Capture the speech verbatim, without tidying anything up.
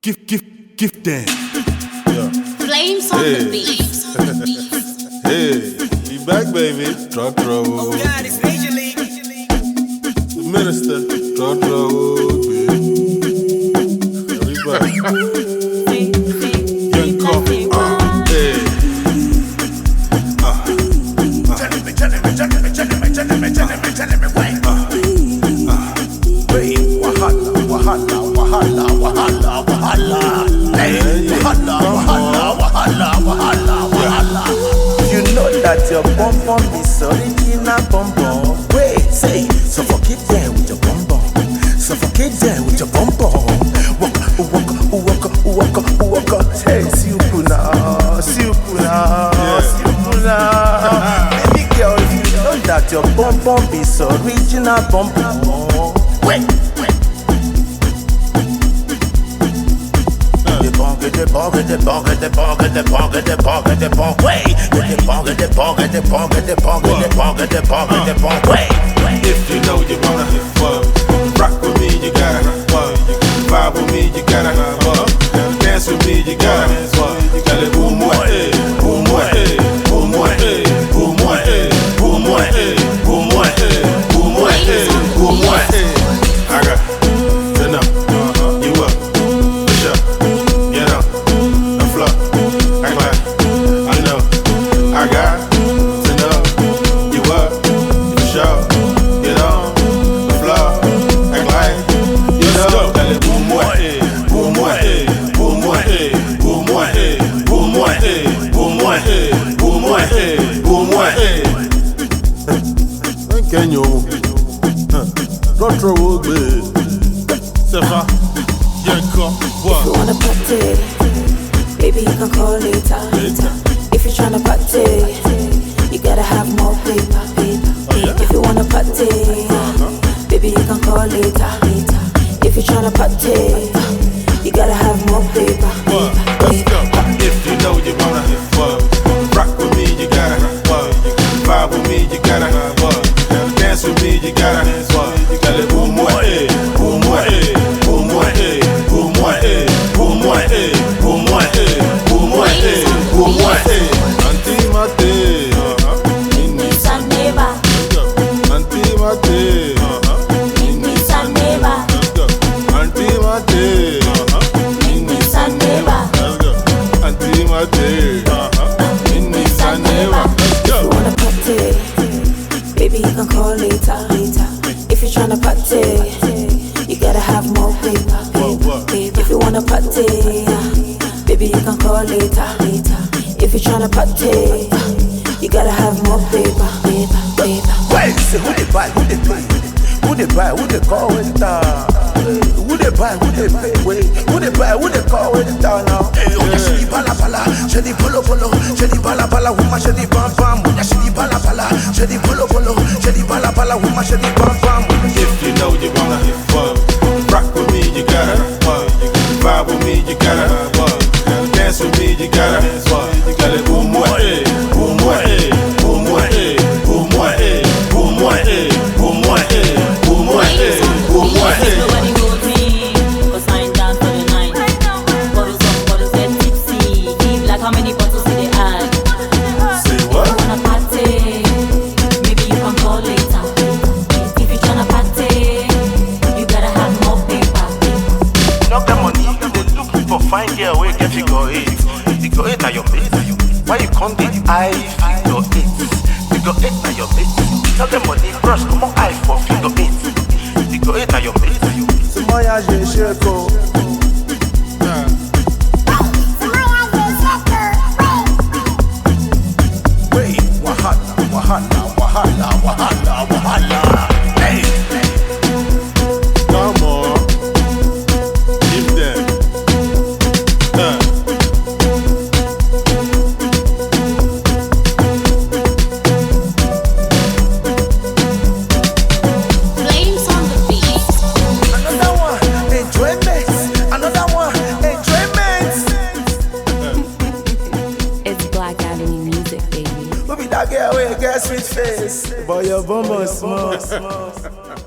Gift, gift, gift them. Yeah. Flames on Hey. the beat. Hey, we back, baby. Drop trouble. Oh God, it's Major League. The minister. Drop trouble. Yeah, we back. Young coffee. Uh, hey. Uh, Telling me, telling me, telling me, telling me, telling me, telling me, telling me, wait. Wait, wahala, wahala, wahala, wahala, wahala. Hey, wahala, wahala, wahala, wahala, wahala. You know that your bum bum is original bum bum. Wait, say, suffocate them with your bum bum. Suffocate them with your bum bum. Walk, walk, walk, walk, walk. Hey, siupuna, siupuna, siupuna. Baby girl, you know that your bum bum is original bum bum. Wait, wait. The bong, the bong, the bong, the bong, the bong, the bong, the bong. Wait, the bong, the bong, the bong, the bong, the bong, the bong, the bong. Wait, wait. if you know you wanna fuck, rock with me, you gotta fuck. Vibe with me, you gotta fuck. Dance with me, you gotta fuck. Tell it boom moi, eh, boom moi, eh, boom moi, eh, boom moi, eh, boom moi, eh, boom moi, eh, boom moi, eh, boom moi, eh. I got to know you up, push up, get up, the floor, act like I know. I got to know you up, push up, get on the floor, act like you know. Tell it boom moi, eh, boom moi, eh, boom moi, eh, boom moi, eh, boom moi, eh, boom moi, eh, boom moi, eh, boom moi, eh. Kenyo, don't throw away. Sefa, Yanko, If you what? wanna party, baby you can call later. Later. If you're tryna party, you gotta have more paper. yeah? If you wanna party, baby you can call later. If you're tryna party, you gotta have more paper. What? Let's go. If you know you wanna fuck, rock with me, you gotta fuck. Vibe with me, you gotta fuck. Dance with me, you gotta fuck. Tell it boom moi, eh, boom moi, eh, boom moi, eh, boom moi, eh, boom moi, eh, boom moi, eh, boom moi, eh, boom moi, eh. Auntie Mate, uh-huh. It's a neighbor, Auntie Mate, uh-huh. it's a neighbor, Let's go. Auntie Mate, uh-huh. it's a neighbor. Let's go. Auntie Mate, uh-huh. In Nissan Neva. Let's If you go. wanna party, baby you can call later. If you're tryna party, you gotta have more paper. What, what? If you wanna party, baby you can call later. If you're tryna party, you gotta have more paper. Paper, paper. Wait, say who they buy, who they pay? Who they buy, who they call with that? Who they buy, who they pay? Wait, who they buy, who they call with that now? Hey, oh, yeah, shady bala bala, shady polo polo, shady bala bala, woman, shady bam bam. Yeah, shady bala bala, shady polo polo, shady bala bala, woman, shady bam bam. If you know you wanna fuck, rock with me, you gotta fuck. Vibe with me, you gotta fuck. Dance with me, you gotta fuck. Tell it boom moi, eh, boom moi, eh, boom moi, eh, boom moi, eh, boom moi, eh, boom moi, eh, boom moi, eh, boom moi, eh. Nobody hold me, cause I ain't down for the night. Bottles up, bottles get tipsy. Give like how many bottles did they add? Say what? Wanna party, maybe you can call later. If you tryna party, you gotta have more paper. Knock the money, they looking for fine girl, where get figure eight. Figure eight are your mate. Why you come the I figure eight? Figure eight are your mate. Tell them money, brush, come on, I for figure eight. Figure eight are your mate. C'est moi, j'ai cheko. Wait, wahala, wahala, wahala, wahala, wahala. Hey, Come on. Give them. Uh. Flames on the beat. another one, enjoyment. Another one, enjoyment. It's Black Avenue music, baby. Who be that girl with a sweet face? Boy, your bum small, small.